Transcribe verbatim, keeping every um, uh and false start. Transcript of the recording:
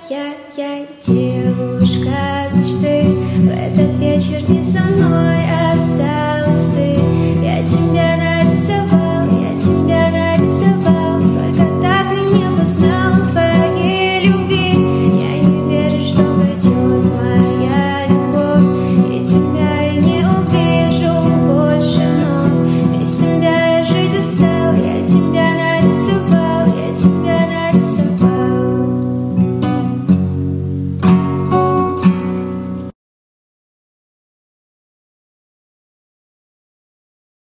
я, я девушка мечты. В этот вечер не со мной осталась ты. Я тебя нарисовала.